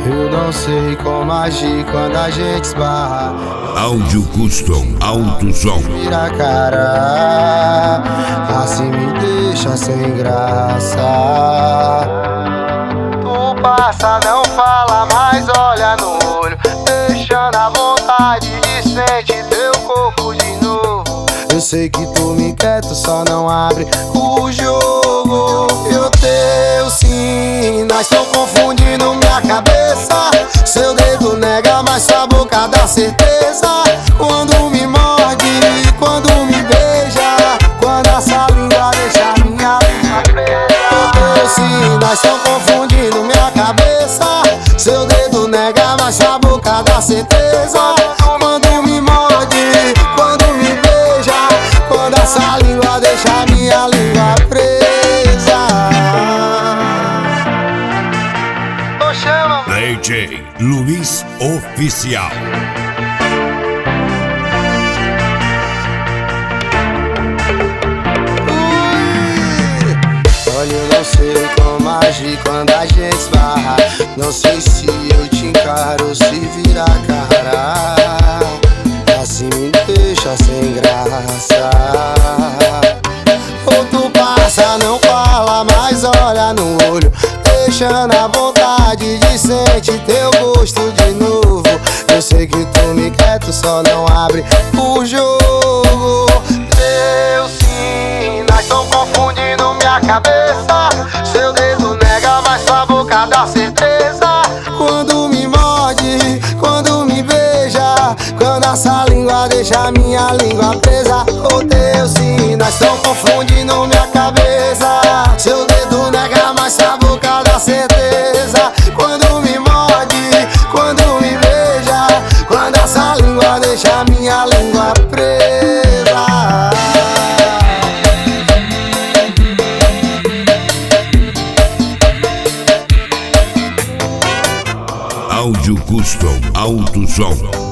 Eu não sei como agir quando a gente esbarra. Áudio Custom, alto som. Vira a cara, assim me deixa sem graça. Tu passa, não fala, mas olha no olho, deixando a vontade de sentir teu corpo de novo. Eu sei que tu me quer, tu só não abre o jogo. E o teu sinais estão confundindo minha cabeça. Seu dedo nega, mas sua boca dá certeza. Quando me morde, quando me beija, quando essa língua deixa minha língua presa. Teus sinais estão confundindo minha cabeça. Seu dedo nega, mas sua boca dá certeza. Quando me morde, quando me beija, quando essa língua deixa minha língua presa. DJ Luiz Oficial. Olha, eu não sei como agir quando a gente esbarra. Não sei se eu te encaro ou se vira a cara. Assim me deixa sem graça. Ou tu passa, não fala, mas olha no olho, deixando a vontade de sentir teu gosto de novo. Eu sei que tu me quer, tu só não abre o jogo. Teus sinais estão confundindo minha cabeça. Seu dedo nega, mas sua boca dá certeza. Quando me morde, quando me beija, quando essa língua deixa minha língua presa. Os teus sinais estão confundindo minha cabeça. Seu dedo nega, mas sua boca dá certeza. Quando me morde, quando me beija, quando essa língua deixa minha língua presa. Áudio Custom, alto som.